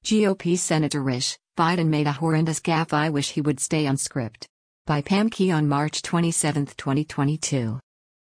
GOP Senator Rish, Biden made a horrendous gaffe. I wish he would stay on script. By Pam Key on March 27, 2022.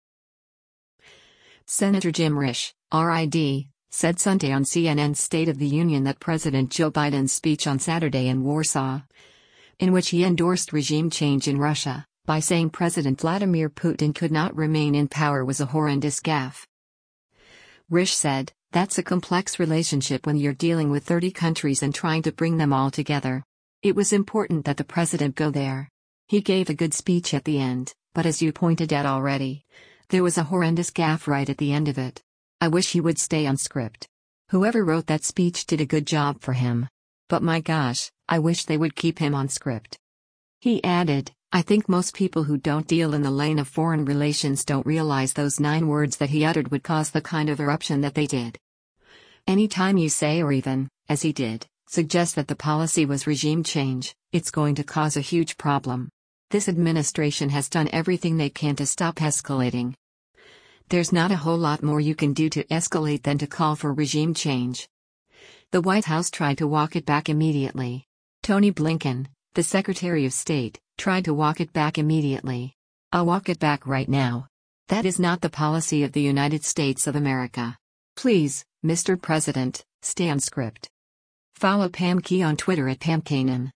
Senator Jim Risch, RID, said Sunday on CNN's State of the Union that President Joe Biden's speech on Saturday in Warsaw, in which he endorsed regime change in Russia, by saying President Vladimir Putin could not remain in power, was a horrendous gaffe. Risch said, "That's a complex relationship when you're dealing with 30 countries and trying to bring them all together. It was important that the president go there. He gave a good speech at the end, but as you pointed out already, there was a horrendous gaffe right at the end of it. I wish he would stay on script. Whoever wrote that speech did a good job for him. But my gosh, I wish they would keep him on script." He added, "I think most people who don't deal in the lane of foreign relations don't realize those 9 words that he uttered would cause the kind of eruption that they did. Anytime you say, or even, as he did, suggest that the policy was regime change, it's going to cause a huge problem. This administration has done everything they can to stop escalating. There's not a whole lot more you can do to escalate than to call for regime change." The White House tried to walk it back immediately. Tony Blinken, the Secretary of State, tried to walk it back immediately. "I'll walk it back right now. That is not the policy of the United States of America. Please, Mr. President, stay on script." Follow Pam Key on Twitter at PamKanan.